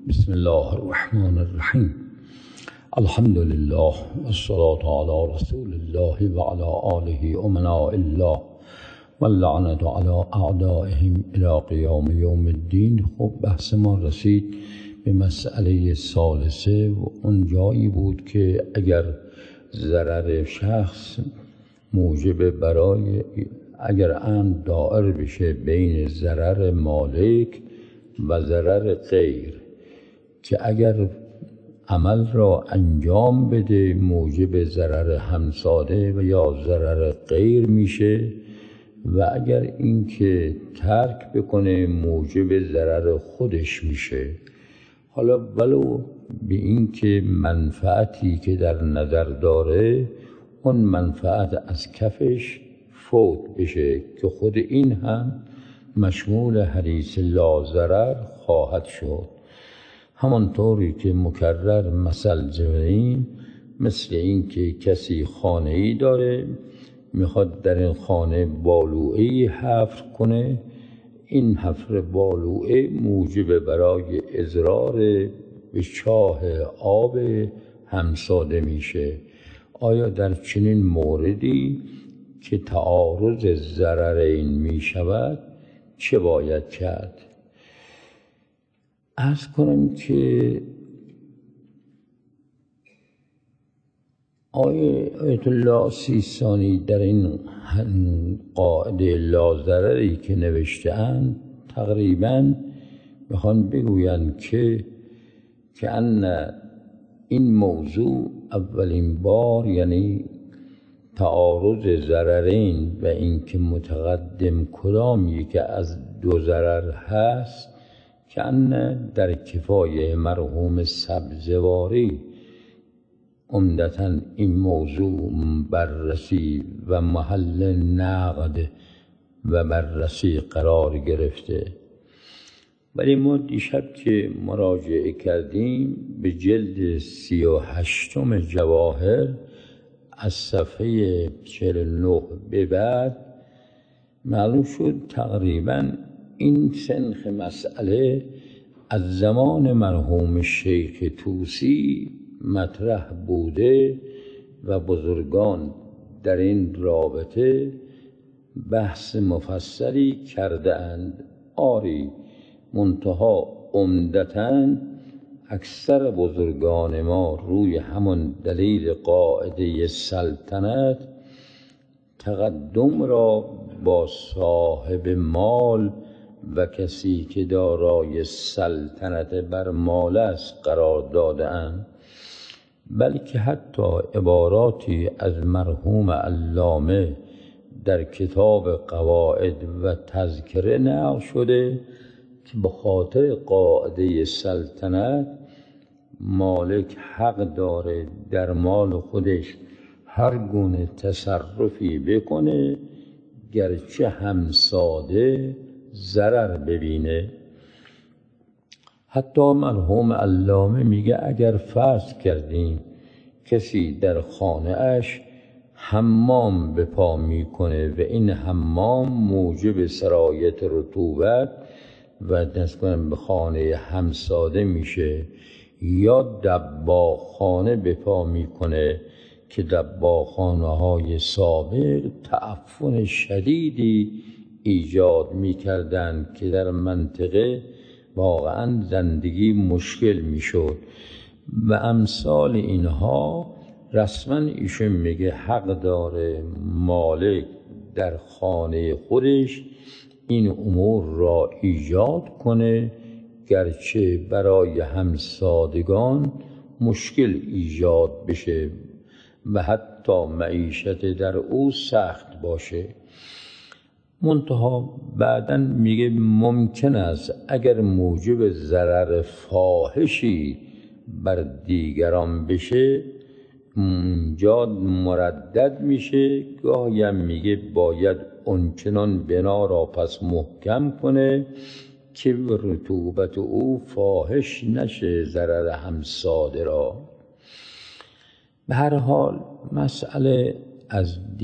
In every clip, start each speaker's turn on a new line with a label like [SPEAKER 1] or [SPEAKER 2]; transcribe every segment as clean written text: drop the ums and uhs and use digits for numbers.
[SPEAKER 1] بسم الله الرحمن الرحیم. الحمد لله والصلاة على رسول الله وعلى آله امناء الله واللعنة على اعدائهم الى قیام یوم الدین. خب بحث ما رسید به مسئله ثالثه و اون جایی بود که اگر ضرر شخص موجب برای اگر امر دائر بشه بین ضرر مالک و ضرر غیر، که اگر عمل را انجام بده موجب ضرر همساده و یا ضرر غیر میشه و اگر اینکه ترک بکنه موجب ضرر خودش میشه. حالا ولو به اینکه منفعتی که در نظر داره اون منفعت از کفش فوت بشه، که خود این هم مشمول حدیث لا ضرر خواهد شد. همانطوری که مکرر مثل زدیم، مثل این که کسی خانه‌ای داره میخواد در این خانه بالوعه‌ای حفر کنه، این حفر بالوعه موجب برای اضرار به چاه آب همساده میشه. آیا در چنین موردی که تعارض ضررین میشود چه باید کرد؟ عرض کنم که آیت الله سیستانی در این قاعده لا-ضرری که نوشته‌اند تقریباً میخوان بگویند که ان این موضوع اولین بار، یعنی تعارض ضررین و اینکه متقدم کدامی که از دو ضرر هست، که ان در کفایه مرحوم سبزواری عمدتاً این موضوع بررسی و محل نقد و بررسی قرار گرفته. ولی ما دیشب که مراجعه کردیم به جلد 38 جواهر از صفحه 49 به بعد معلوم شد تقریباً این سنخ مسئله از زمان مرحوم شیخ طوسی مطرح بوده و بزرگان در این رابطه بحث مفصلی کرده اند. آری، منتها عمدتاً اکثر بزرگان ما روی همون دلیل قاعده سلطنت تقدم را با صاحب مال و کسی که دارای سلطنت بر مال است قرار داده‌اند، بلکه حتی عباراتی از مرحوم علامه در کتاب قواعد و تذکره نقل شده که به خاطر قاعده سلطنت مالک حق داره در مال خودش هر گونه تصرفی بکنه گرچه همساده ضرر ببینه. حتی مرحوم علامه میگه اگر فرض کردیم کسی در خانه اش حمام به پا میکنه و این حمام موجب سرایت رطوبت و به خانه همساده میشه، یا دباغخانه به پا میکنه که دباغخانه های سابق تعفن شدیدی ایجاد میکردند که در منطقه واقعا زندگی مشکل میشد و امثال اینها، رسما ایشون میگه حق داره مالک در خانه خودش این امور را ایجاد کنه گرچه برای همسادگان مشکل ایجاد بشه و حتی معیشت در او سخت باشه. منتها بعداً میگه ممکن است اگر موجب ضرر فاحشی بر دیگران بشه اونجا مردد میشه. گاهی هم میگه باید اونچنان بنا را پس محکم کنه که رطوبت او فاحش نشه ضرر همساده را. به هر حال مسئله از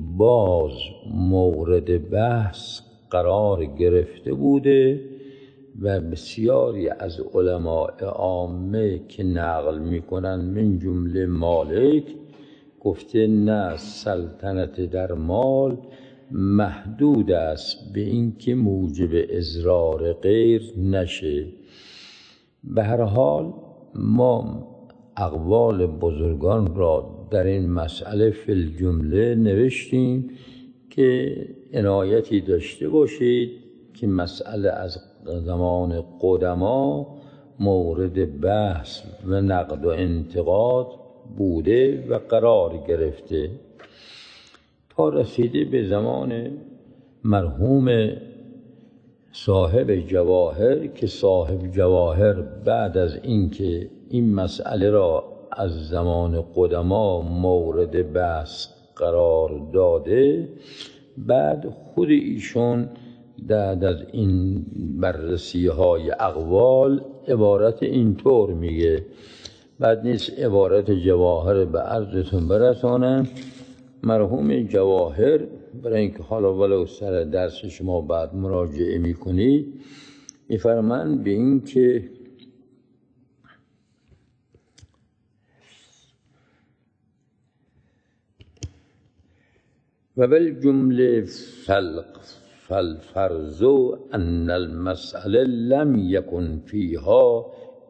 [SPEAKER 1] دیرباز مورد بحث قرار گرفته بوده و بسیاری از علماء عامه که نقل میکنن من جمله مالک گفته نه، سلطنت در مال محدود است به اینکه موجب اضرار غیر نشه. به هر حال ما اقوال بزرگان را در این مسئله فی الجمله نوشتیم که عنایتی داشته باشید که مسئله از زمان قدما مورد بحث و نقد و انتقاد بوده و قرار گرفته تا رسیده به زمان مرحوم صاحب جواهر که صاحب جواهر بعد از اینکه این مسئله را از زمان قدما مورد بحث قرار داده، بعد خود ایشون بعد از این بررسی های اقوال عبارت اینطور میگه. بعد نیست عبارت جواهر به عرضتون برسانم. مرحوم جواهر برای اینکه حالا ولو سر درس شما بعد مراجعه میکنید میفرمند به این که و بالجمله فالفرض ان المسأله لم يكن فيها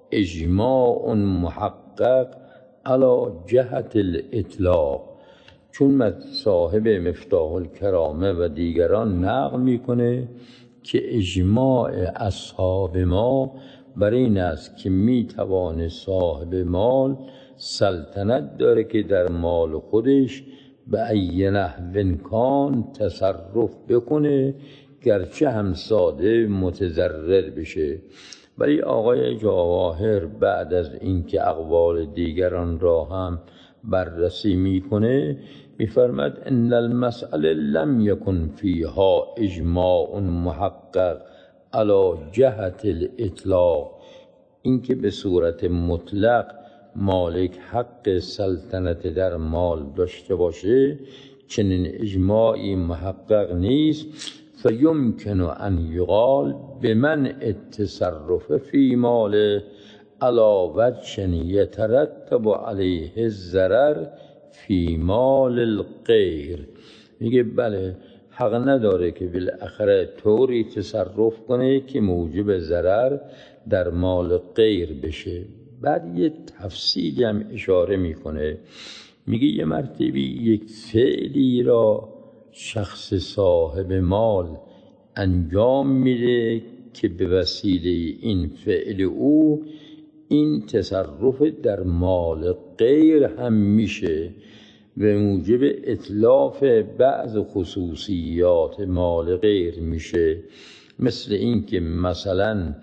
[SPEAKER 1] اجماع محقق على جهت الاطلاق. چون صاحب مفتاح الکرامه و دیگران نقل میکنه که اجماع اصحاب ما بر این است که میتوانه صاحب مال سلطنت داره که در مال خودش به ای نحو کان تصرف بکنه، گرچه هم ساده متضرر بشه. ولی آقای جواهر بعد از اینکه اقوال دیگران را هم بررسی میکنه میفرماد ان المسأله لم يكن فيها اجماع محقق على جهت الاطلاق. اینکه به صورت مطلق مالک حق سلطنت در مال داشته باشه چنین اجماعی محقق نیست. فیمکن ان یقال بمنع التصرف فی ماله علی وجه یترتب علیه الضرر فی مال الغیر. میگه بله حق نداره که بالاخره طوری تصرف کنه که موجب ضرر در مال غیر بشه. بعد یه تفصیلی هم اشاره میکنه، میگه یه مرتبه یک فعلی را شخص صاحب مال انجام میده که به وسیله این فعل او این تصرف در مال غیر هم میشه و موجب اتلاف بعض خصوصیات مال غیر میشه. مثل این که مثلا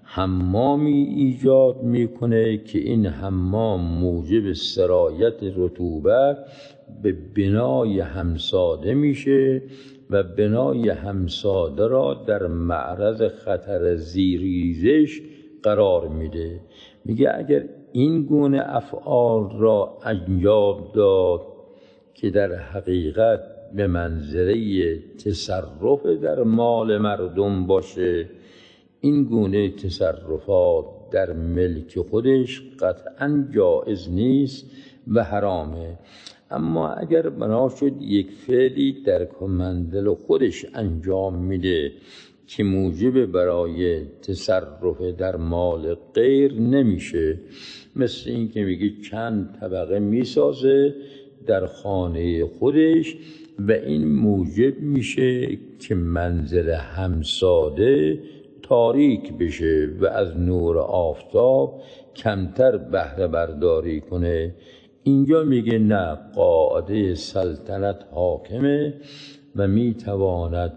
[SPEAKER 1] حمامی ایجاد میکنه که این حمام موجب سرایت رطوبت به بنای همساده میشه و بنای همساده را در معرض خطر زیرریزش قرار میده. میگه اگر این گونه افعال را انجام داد که در حقیقت به منزله تصرف در مال مردم باشه، این گونه تصرفات در ملک خودش قطعاً جائز نیست و حرامه. اما اگر بنا شد یک فعلی در منزل خودش انجام میده که موجب برای تصرف در مال غیر نمیشه، مثل این که میگه چند طبقه میسازه در خانه خودش و این موجب میشه که منزل همساده تاریک بشه و از نور آفتاب کمتر بهره برداری کنه. اینجا میگه نه، قاعده سلطنت حاکمه و میتواند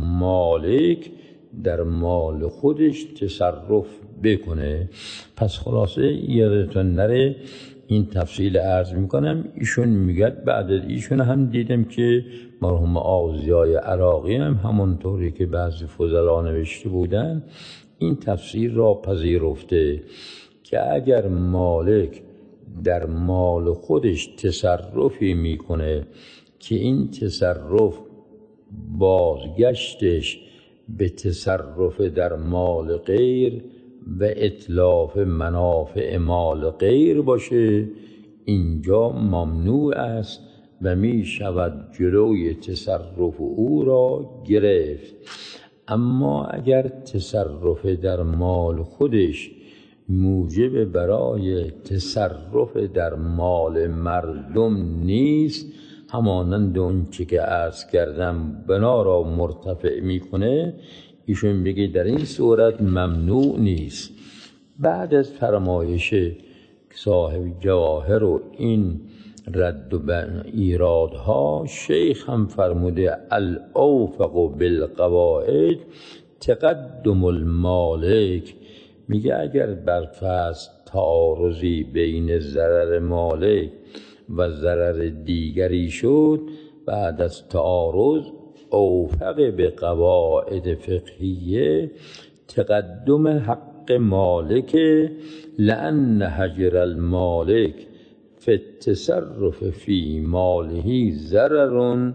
[SPEAKER 1] مالک در مال خودش تصرف بکنه. پس خلاصه یادتون نره این تفصیل عرض میکنم. ایشون میگه بعد از ایشون هم دیدم که مرحوم آغوزیای عراقی هم همونطوری که بعضی فضلا نوشته بودن این تفسیر را پذیرفته که اگر مالک در مال خودش تصرفی میکنه که این تصرف بازگشتش به تصرف در مال غیر و اتلاف منافع مال غیر باشه، اینجا ممنوع است و می شود جلوی تصرف او را گرفت. اما اگر تصرف در مال خودش موجب برای تصرف در مال مردم نیست، همانند اون چی که عرض کردم بنا را مرتفع میکنه، ایشون میگه در این صورت ممنوع نیست. بعد از فرمایش صاحب جواهر و این رد و ایرادها، شیخ هم فرموده الاوفق بالقواعد تقدم المالک. میگه اگر برفرض تعارضی بین ضرر مالک و ضرر دیگری شد، بعد از تعارض اوفق به قواعد فقهیه تقدم حق مالک، لأن هجر المالک فی التصرف فی ماله ضرر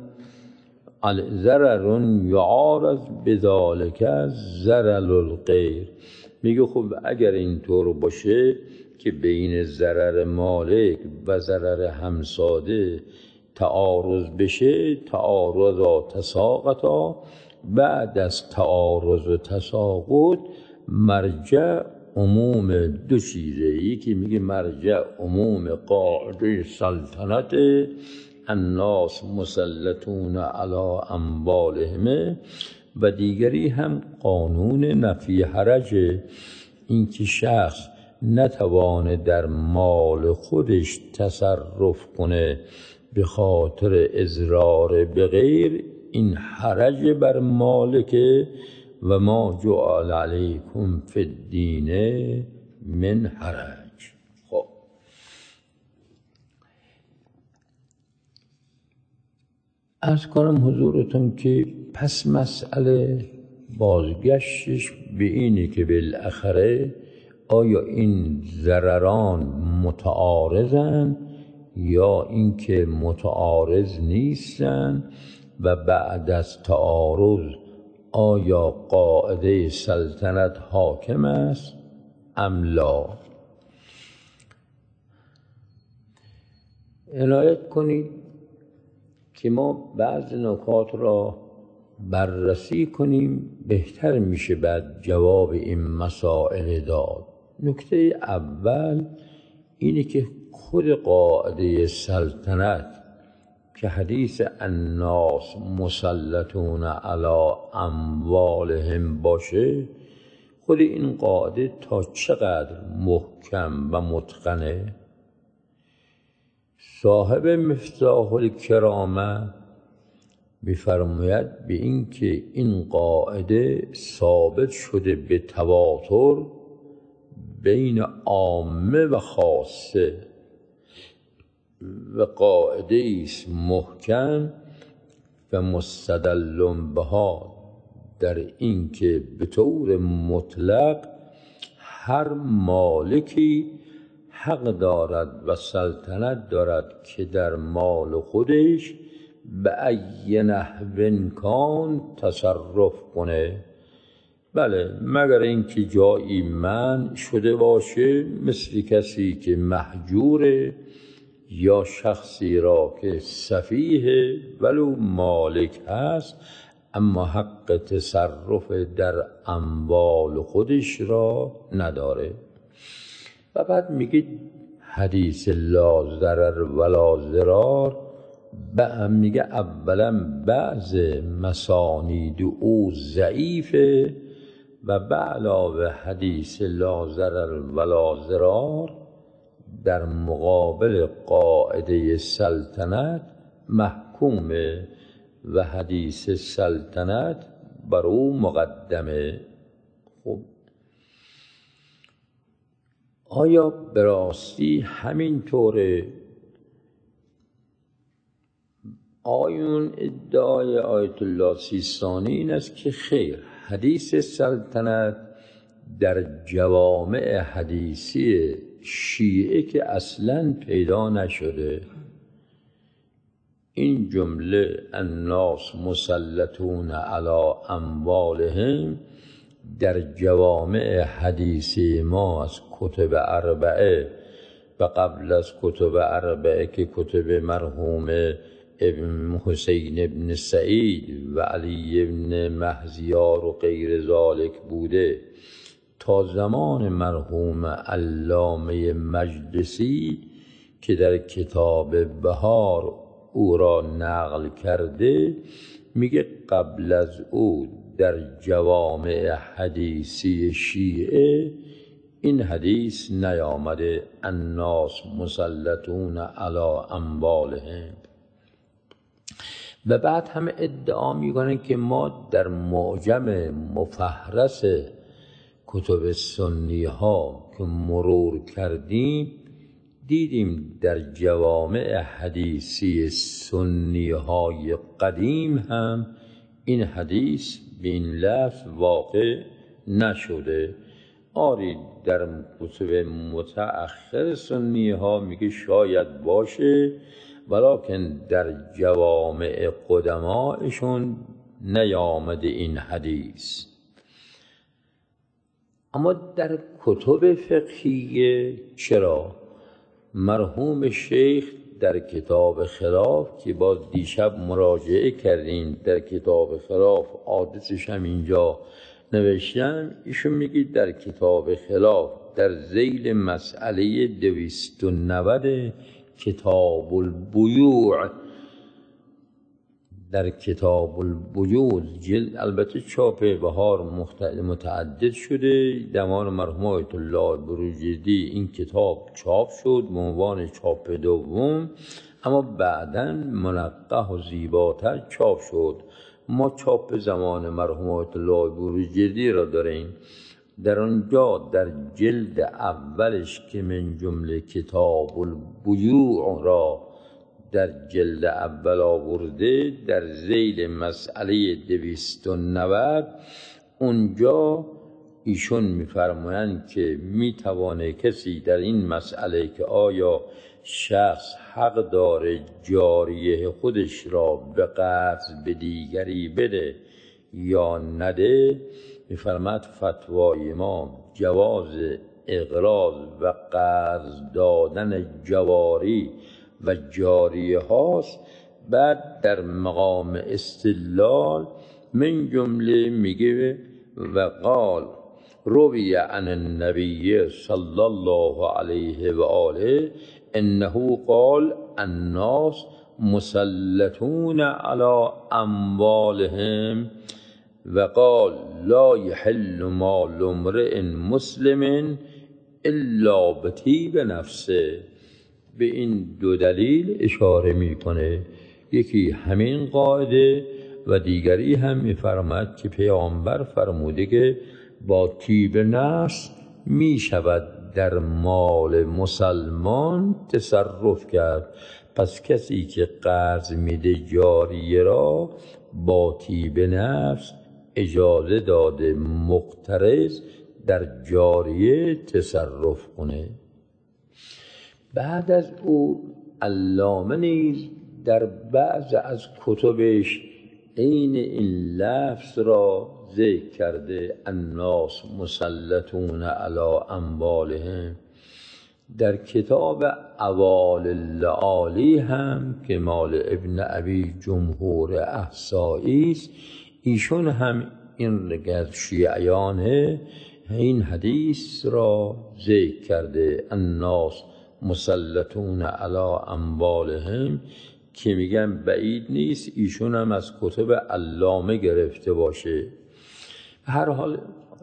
[SPEAKER 1] یعارض بذلک ضرر الغیر. میگه خب اگر اینطور باشه که بین ضرر مالک و ضرر همساده تعارض بشه، تعارضا تساقطا، بعد از تعارض و تساقط مرجع عموم دو چیزه. یکی میگه مرجع عموم قاعده سلطنت الناس مسلطون علی اموالهم، و دیگری هم قانون نفی حرج، اینکه شخص نتوانه در مال خودش تصرف کنه به خاطر اضرار به غیر، این حرج بر مالکه و ما جعل علیکم فی الدین من حرج. خب عرض کنم حضورتون که پس مسئله بازگشتش به اینه که بالاخره آیا این ضرران متعارضن یا اینکه متعارض نیستن، و بعد از تعارض آیا قاعده سلطنت حاکم است ام لا. عنایت کنید که ما بعض نکات را بررسی کنیم، بهتر میشه بعد جواب این مسائل داد. نکته اول اینه که خود قاعده سلطنت که حدیث الناس مسلطون علی اموالهم باشه، خود این قاعده تا چقدر محکم و متقنه. صاحب مفتاح الکرامه می‌فرماید به این که این قاعده ثابت شده به تواتر بین عامه و خاصه و قاعده است محکم و مستدل بها در این که به طور مطلق هر مالکی حق دارد و سلطنت دارد که در مال خودش به ای نحو کان تصرف کنه. بله، مگر اینکه جایی منع شده باشه، مثل کسی که مهجوره یا شخصی را که سفیه ولو مالک هست اما حق تصرف در اموال خودش را نداره. و بعد میگه حدیث لا ضرر ولا ضرار، میگه اولا بعض مسانید او ضعیفه و به علاوه حدیث لا ضرر ولا ضرار در مقابل قاعده سلطنت محکومه و حدیث سلطنت بر او مقدمه. خب آیا به راستی همین طوره؟ آیون ادعای آیت الله سیستانی این است که خیر، حدیث سلطنت در جوامع حدیثی شیعه که اصلاً پیدا نشده. این جمله الناس مسلطون علی اموالهم در جوامع حدیثی ما از کتب اربعه و قبل از کتب اربعه که کتب مرحوم ابن حسین ابن سعید و علی ابن مهزیار و غیر ذالک بوده تا زمان مرحوم علامه مجلسی که در کتاب بهار او را نقل کرده، میگه قبل از او در جوامع حدیثی شیعه این حدیث نیامده الناس مسلطون علی اموالهم. و بعد هم ادعا میکنن که ما در معجم مفهرس کتب سنی ها که مرور کردیم دیدیم در جوامع حدیثی سنی های قدیم هم این حدیث به این لفظ واقع نشده. آری در کتب متأخر سنی ها میگه شاید باشه، ولیکن در جوامع قدمایشون نیامده این حدیث. اما در کتب فقهیه چرا؟ مرحوم شیخ در کتاب خلاف که باز دیشب مراجعه کردیم، در کتاب خلاف عادتش هم اینجا نوشتم، ایشون میگه در کتاب خلاف در ذیل مسئله 290 کتاب البیوع، در کتاب البیوع جلد البته چاپ بهار متعدد شده، زمان مرحوم آیت الله بروجردی این کتاب چاپ شد به عنوان چاپ دوم، اما بعداً منقح و زیباتر چاپ شد. ما چاپ زمان مرحوم آیت الله بروجردی را داریم. در آنجا در جلد اولش که من جمله کتاب البیوع را در جلد اول آورده، در ذیل مسئله 290 اونجا ایشون میفرمایند که میتوانه کسی در این مسئله که آیا شخص حق داره جاریه خودش را به قرض به دیگری بده یا نده، میفرماید فتوای ما جواز اقراض و قرض دادن جواری و جاریه هاست. بعد در مقام استدلال من جمله میگه و قال روی عن النبی صلی الله علیه و آله انه قال الناس مسلطون علی اموالهم و قال لا یحل مال امرئ مسلم الا بطیب نفسه. به این دو دلیل اشاره میکنه، یکی همین قاعده و دیگری هم میفرماید که پیامبر فرموده که با طیب نفس میشود در مال مسلمان تصرف کرد. پس کسی که قرض میده جاریه را با طیب نفس اجازه داده مقترض در جاریه تصرف کنه. بعد از او علامه نیز در بعض از کتبش عین این لفظ را ذکر کرده الناس مسلطون علی اموالهم. در کتاب اوال اللعالی هم که مال ابن ابی جمهور احصایی است، ایشون هم این از شیعیانه این حدیث را ذکر کرده الناس مسلطون علی اموالهم، که میگن بعید نیست ایشون هم از کتب علامه گرفته باشه. هر حال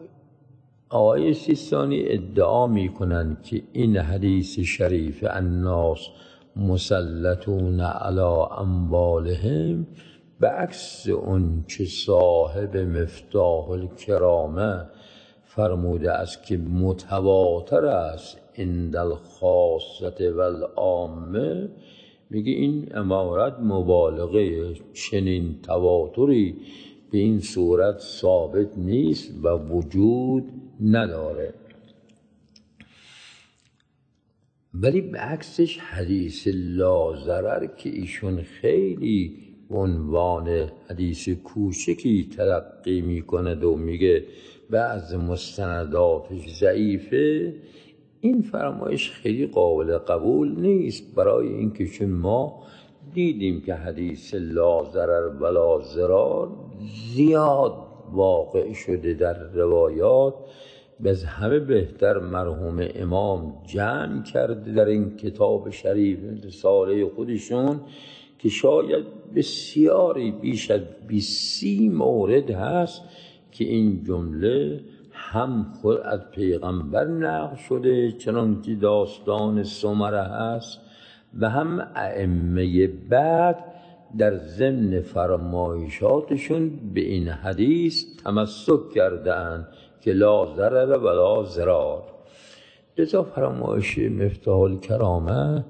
[SPEAKER 1] آقای سیستانی ادعا میکنن که این حدیث شریف الناس مسلطون علی اموالهم به عکس اون که صاحب مفتاح الکرامه فرموده است که متواتر است عند الخاصه و العامه، میگه این عبارت مبالغه، چنین تواتری به این صورت ثابت نیست و وجود نداره. ولی به عکسش حدیث لاضرر که ایشون خیلی عنوان حدیث کوچکی تلقی میکند و میگه بعض مستنداتش ضعیفه، این فرمایش خیلی قابل قبول نیست، برای اینکه چون ما دیدیم که حدیث لاضرر ولا ضرار زیاد واقع شده در روایات. از همه بهتر مرحوم امام جمع کرده در این کتاب شریف رساله خودشون که شاید بسیاری بیش از 20 مورد هست که این جمله هم خود از پیغمبر نقل شده چنانکه داستان سمره هست و هم ائمه بعد در ضمن فرمایشاتشون به این حدیث تمسک کردند که لا ضرر ولا ضرار. لذا فرمایش مفتاح الکرامه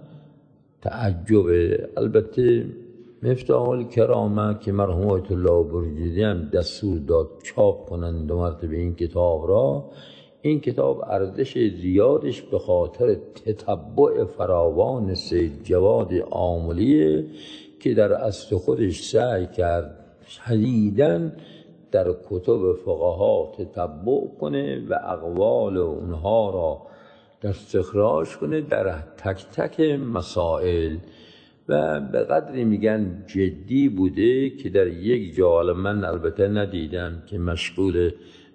[SPEAKER 1] تعجبه. البته مفتاح الکرامه که مرحوم آیت الله برجدی هم دستور داد چاپ کنند 2 مرتبه این کتاب را، این کتاب ارزش زیادش به خاطر تتبع فراوان سید جواد آملیه که در اصل خودش سعی کرد شدیداً در کتب فقها تتبع کنه و اقوال اونها را استخراج کنه در تک تک مسائل و به قدری میگن جدی بوده که در یک جا، من البته ندیدم که مشغول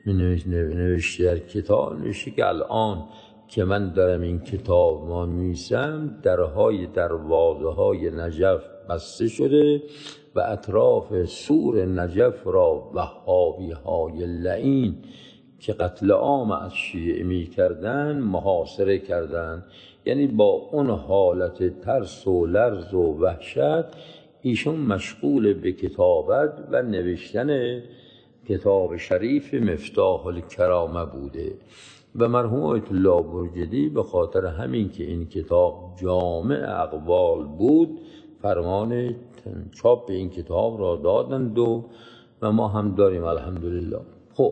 [SPEAKER 1] نوشته در کتاب نوشته که الان که من دارم این کتاب ما میسم درهای دروازه های نجف بسته شده و اطراف سور نجف را وهابی های لعین که قتل عام از شیعه می کردن محاصره کردن. یعنی با اون حالت ترس و لرز و وحشت ایشون مشغول به کتابت و نوشتن کتاب شریف مفتاح الکرامه بوده و مرحوم آیت الله برجدی به خاطر همین که این کتاب جامع اقوال بود فرمان چاپ این کتاب را دادند و ما هم داریم الحمدلله. خب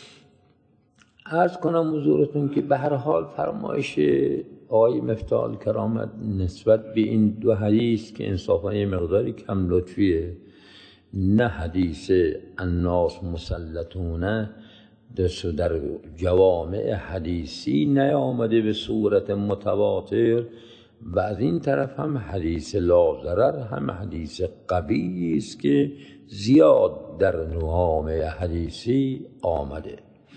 [SPEAKER 1] عرض کنم حضورتون که به هر حال فرمایش آقای مفتاح الکرامه نسبت به این 2 حدیث که انصافا یه مقداری کم لطفیه، نه حدیث الناس مسلطونه در جوامع حدیثی نیامده به صورت متواتر و از این طرف هم حدیث لاضرر هم حدیث قوی است که زیاد در جوامع حدیثی آمده.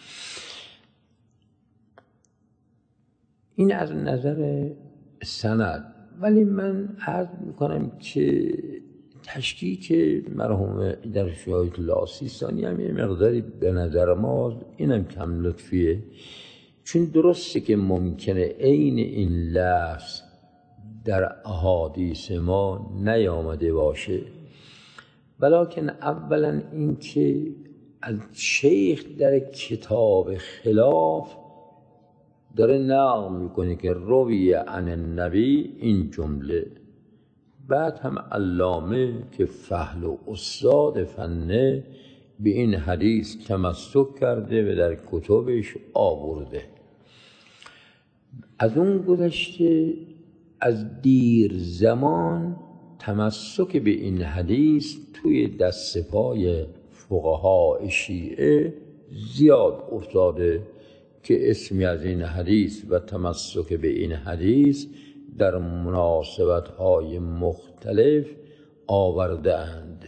[SPEAKER 1] این از نظر سند. ولی من عرض میکنم که تشکیک مرحوم در شایط الله سیستانی هم یه مقداری به نظر ما اینم کم لطفیه، چون درسته که ممکنه عین این لفظ در احادیث ما نیامده باشه، ولیکن اولا این که از شیخ در کتاب خلاف داره نقل میکنه که روی عن النبی این جمله، بعد هم علامه که فحل و استاد فنه به این حدیث تمسک کرده و در کتبش آورده. از اون گذشته از دیر زمان تمسک به این حدیث توی دست پای فقها شیعه زیاد افتاده که اسمی از این حدیث و تمسک به این حدیث در مناسبت‌های مختلف آورده اند.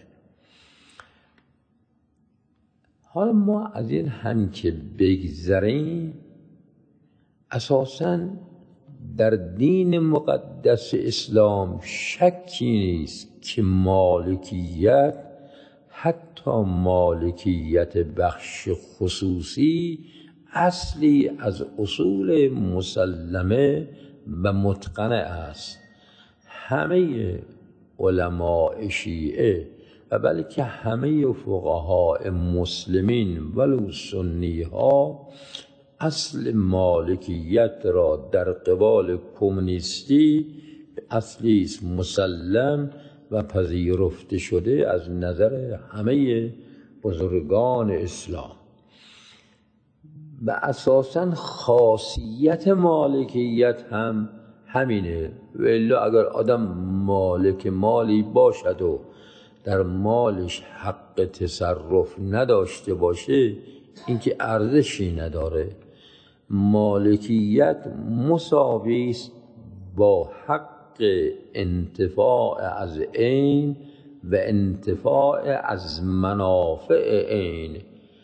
[SPEAKER 1] حالا ما از این هم که بگذریم، اساساً در دین مقدس اسلام شکی نیست که مالکیت، حتی مالکیت بخش خصوصی، اصلی از اصول مسلمه و متقنه است. همه علماء شیعه و بلکه همه فقهای مسلمین ولو سنی ها اصل مالکیت را در قبال کمونیستی اصلی مسلم و پذیرفته شده از نظر همه بزرگان اسلام. و اساساً خاصیت مالکیت هم همینه. و الا اگر آدم مالک مالی باشد و در مالش حق تصرف نداشته باشه، این که ارزشی نداره. مالکیت مساوی است با حق انتفاع از عین و انتفاع از منافع عین.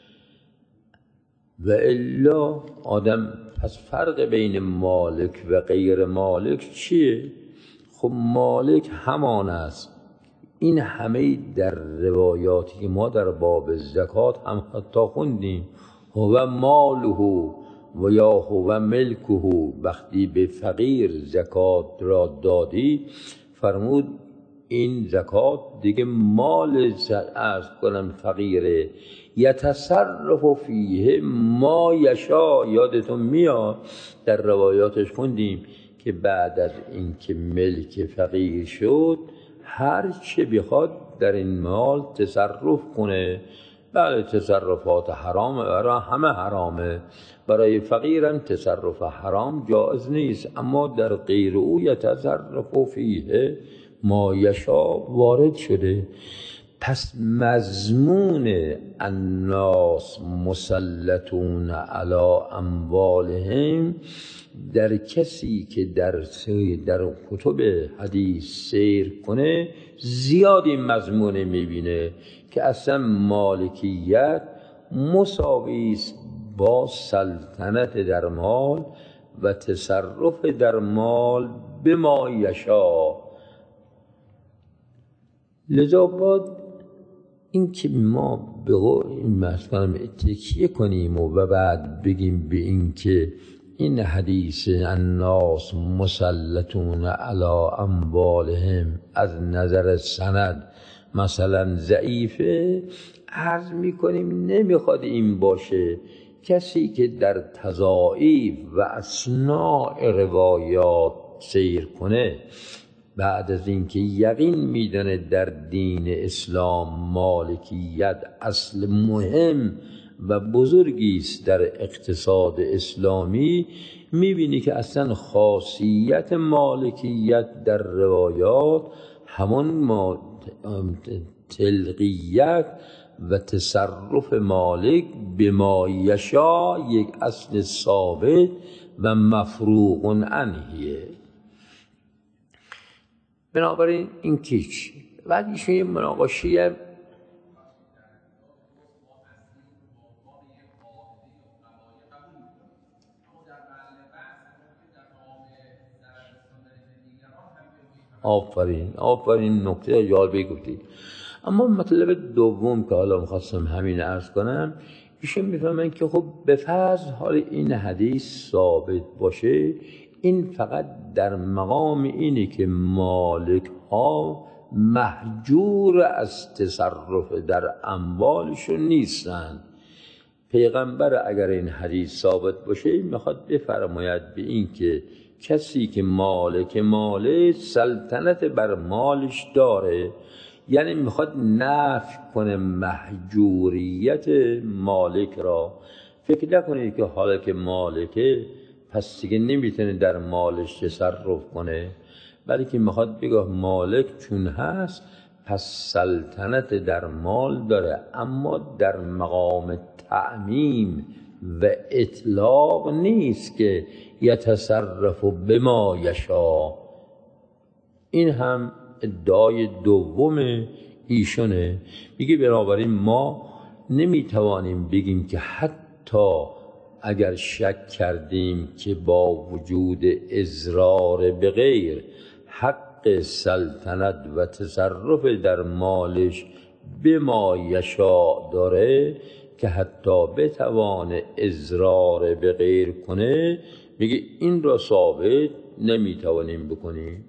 [SPEAKER 1] و الا آدم، پس فرق بین مالک و غیر مالک چیه؟ خب مالک همان است. این همه در روایاتی که ما در باب زکات هم حتی خوندیم، هو ماله و یا هو ملکه. وقتی به فقیر زکات را دادی، فرمود این زکات دیگه مال فقیره. یتصرف فیه ما یشا. یادتون میاد در روایاتش خوندیم که بعد از اینکه ملک فقیر شد، هر چه بخواد در این مال تصرف کنه. بله تصرفات حرام، برای همه حرامه، برای فقیرم تصرف حرام جائز نیست، اما در غیر او یتصرف فیه ما یشا وارد شده. پس مضمون الناس مسلطون علی اموالهم در کسی که در کتب حدیث سیر کنه زیاد این مضمون میبینه که اصلا مالکیت مساوی است با سلطنت در مال و تصرف در مال به ما یشا. لذا باید این که ما به این مثلا تکیه کنیم و بعد بگیم به این که این حدیث الناس مسلطون علی اموالهم از نظر سند مثلا ضعیفه، عرض میکنیم نمیخواد این باشه. کسی که در تضاعیف و اثناء روایات سیر کنه، بعد از اینکه یقین میدونه در دین اسلام مالکیت اصل مهم و بزرگی است در اقتصاد اسلامی، میبینی که اصلا خاصیت مالکیت در روایات همون تلقیت و تصرف مالک به ما یشا یک اصل ثابت و مفروغ عنهیه. بنابراین این کیچ بعد ایشون یه مناقشه آفرین نکته جالبی گفتی. اما مطلب دوم که حالا می‌خواستم همین عرض کنم، ایشون میفهمن که خب به فرض حال این حدیث ثابت باشه، این فقط در مقام اینه که مالک ها محجور از تصرف در اموالشون نیستن. پیغمبر اگر این حدیث ثابت باشه میخواد بفرماید به این که کسی که مالک ماله سلطنت بر مالش داره، یعنی میخواد نفی کنه محجوریت مالک را. فکر نکنید که حالا که مالکه پس دیگه نمیتونه در مالش تصرف کنه، بلکه میخواد بگه مالک چون هست پس سلطنت در مال داره، اما در مقام تعمیم و اطلاق نیست که یتصرف بما یشا. این هم ادعای دوم ایشونه. میگه بنابراین ما نمیتوانیم بگیم که حتی اگر شک کردیم که با وجود اضرار به غیر حق سلطنت و تصرف در مالش به ما یشا داره، که حتی بتوانه اضرار به غیر کنه، میگه این را ثابت نمیتوانیم بکنیم.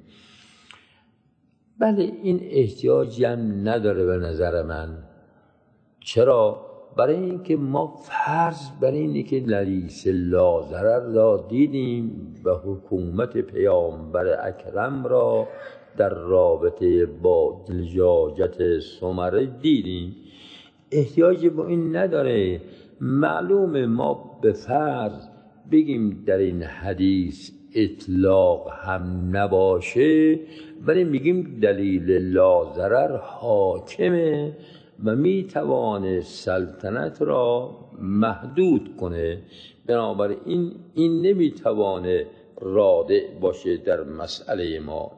[SPEAKER 1] بله این احتیاجی هم نداره به نظر من. چرا؟ برای اینکه ما فرض بر اینه که حدیث لا ضرر را دیدیم و حکومت پیامبر اکرم را در رابطه با لجاجت ثمره دیدیم، احتیاجی با این نداره. معلومه ما به فرض بگیم در این حدیث اطلاق هم نباشه، ولی میگیم دلیل لا ضرر حاکمه و میتوانه سلطنت را محدود کنه. بنابراین این نمیتوانه رادع باشه در مسئله ما.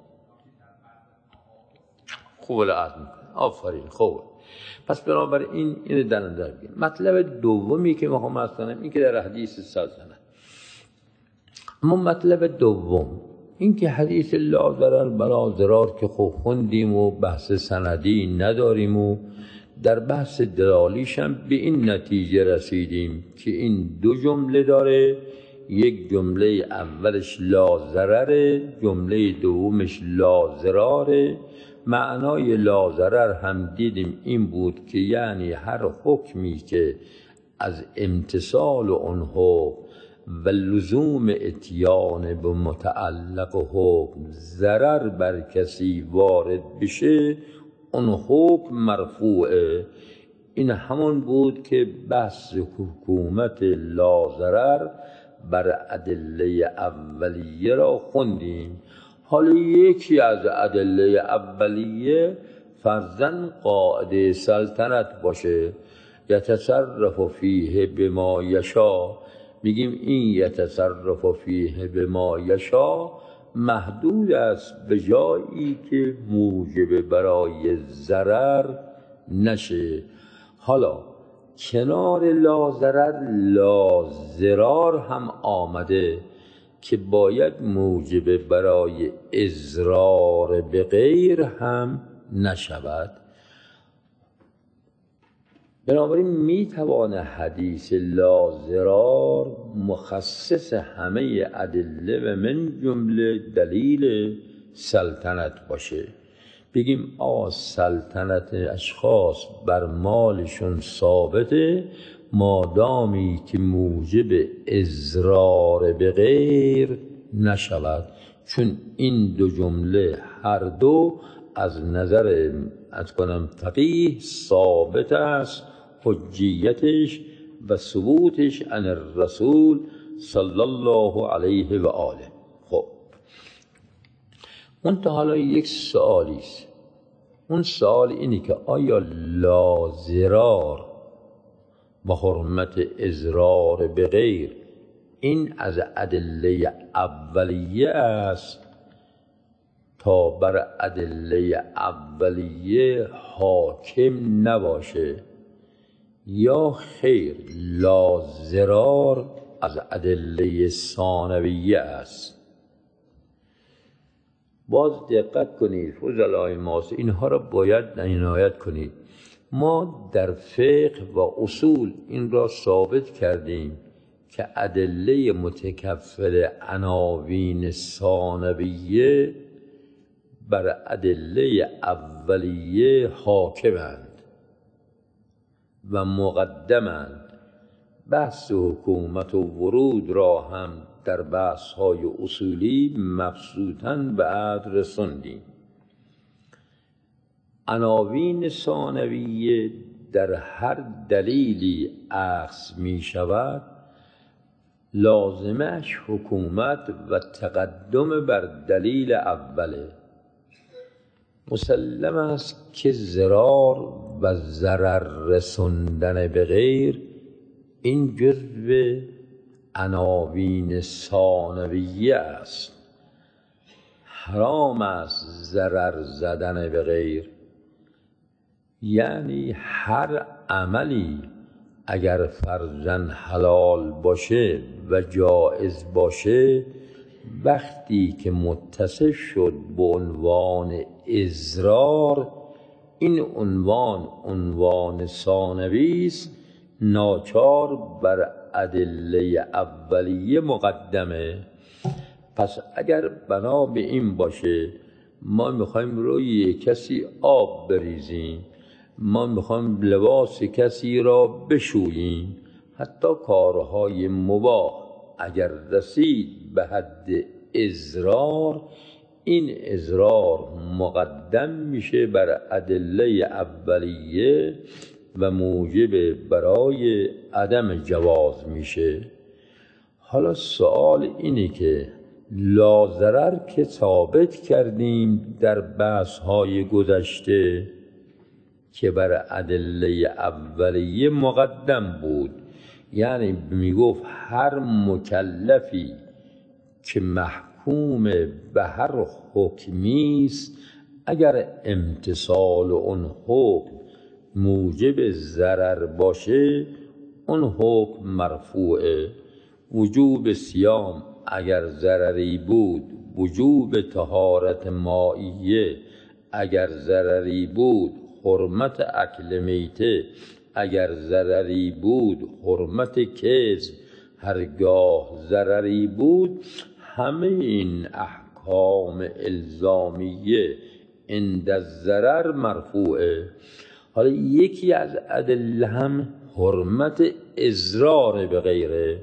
[SPEAKER 1] خوب لعظ میکنه. آفرین خوب. پس بنابراین اینو در نظر بگیریم. مطلب دومی که میخوام عرض کنم این که در حدیث سلطنت، اما مطلب دوم این که حدیث لا ضرر بلا ضرار که خوب خوندیم و بحث سندی نداریم و در بحث دلالیش هم به این نتیجه رسیدیم که این دو جمله داره. یک جمله اولش لا ضرره، جمله دومش لا ضراره. معنای لا ضرر هم دیدیم این بود که یعنی هر حکمی که از امتثال اون حکم و لزوم اتیان به متعلق حکم ضرر بر کسی وارد بشه اون حکم مرفوعه. این همون بود که بحث حکومت لا ضرر بر ادله اولیه را خوندیم. حالا یکی از ادله اولیه فرضاً قاعده سلطنت باشه، یتصرف فیه بما یشاء. میگیم این یتصرف فیه بما یشاء محدود است به جایی که موجب برای ضرر نشه. حالا کنار لا ضرر لا ضرار هم آمده که باید موجب برای اضرار به غیر هم نشود. بنابراین میتوانه حدیث لا ضرار مخصص همه ادله و من جمله دلیل سلطنت باشه. بگیم سلطنت اشخاص بر مالشون ثابته مادامی که موجب اضرار به غیر نشود، چون این دو جمله هر دو از نظر فقیه ثابت است حجیتش و ثبوتش عن الرسول صلی الله علیه و آله. خب منتها حالا یک سوالی است. اون سوال اینه که آیا لا ضرار و حرمت اضرار به غیر این از ادله اولیه است تا بر ادله اولیه حاکم نباشه، یا خیر لا ضرار از ادله ثانویه است؟ باز دقت کنید فضلای ماست، اینها را باید عنایت کنید. ما در فقه و اصول این را ثابت کردیم که ادله متکفل عناوین ثانویه بر ادله اولیه حاکمند و مقدمند. بحث حکومت و ورود را هم در بحث‌های اصولی مبسوطاً به عد رساندیم. عناوین ثانویه در هر دلیلی اخذ می شود، لازمش حکومت و تقدم بر دلیل اوله. مسلم است که ضرار و ضرر رساندن به غیر این جزو عناوین ثانویه است. حرام است ضرر زدن به غیر، یعنی هر عملی اگر فرضاً حلال باشه و جائز باشه، وقتی که متصل شد به عنوان اضرار، این عنوان ثانوی است، ناچار بر ادله اولیه مقدمه. پس اگر بنا به این باشه ما میخوایم روی کسی آب بریزیم، ما میخوایم لباس کسی را بشوییم، حتی کارهای مباح اگر رسید به حد اضرار، این اضرار مقدم میشه بر ادله اولیه و موجب برای عدم جواز میشه. حالا سوال اینه که لاضرر که ثابت کردیم در بحث‌های گذشته که بر ادله اولیه مقدم بود. یعنی میگفت هر مکلفی که محکوم به هر حکمی است، اگر امتثال اون حکم موجب ضرر باشه اون حکم مرفوعه. وجوب صیام اگر ضرری بود، وجوب طهارت مائیه اگر ضرری بود، حرمت اکل میته اگر ضرری بود، حرمت کذب هرگاه ضرری بود، همه این احکام الزامیه عند الضرر مرفوعه. حالا یکی از ادله هم حرمت اضرار به غیره.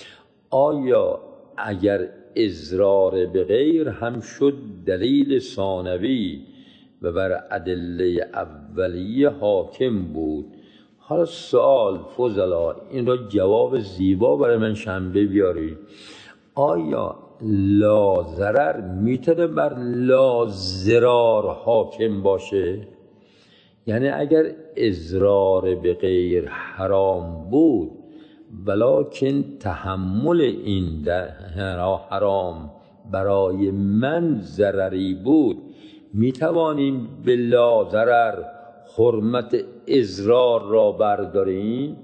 [SPEAKER 1] آیا اگر اضرار به غیر هم شد دلیل ثانوی و بر ادله اولیه حاکم بود؟ حالا سوال فضلا، این را جواب زیبا برای من شنبه بیارید. آیا لا ضرر میتونه بر لا ضرار حاکم باشه؟ یعنی اگر اضرار به غیر حرام بود ولکن تحمل این حرام برای من ضرری بود، میتوانیم به لا ضرر حرمت اضرار را برداریم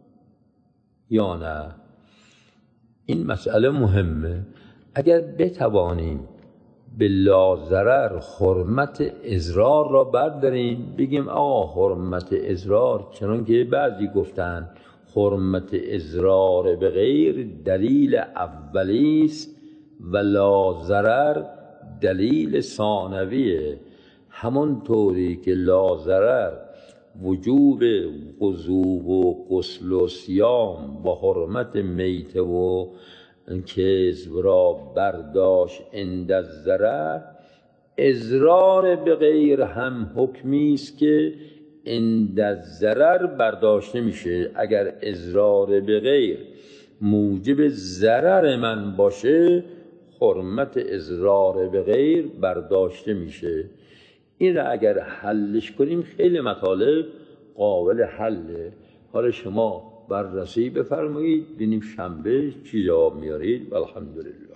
[SPEAKER 1] یا نه؟ این مسئله مهمه. اگر بتوانیم به لا ضرر حرمت اضرار را برداریم، بگیم آقا حرمت اضرار، چنان که بعضی گفتن حرمت اضرار به غیر دلیل اولی است و لا ضرر دلیل ثانویه. همانطوری که لا ضرر وجوب وضو و غسل و صیام با حرمت میته و کذب را برداشت عند الضرر، اضرار به غیر هم حکمی است که عند الضرر برداشته میشه. اگر اضرار به غیر موجب ضرر من باشه، حرمت اضرار به غیر برداشته میشه. این را اگر حلش کنیم خیلی مطالب قابل حله. حالا شما بررسی بفرمایید، ببینیم شنبه چی جواب میارید. الحمدلله.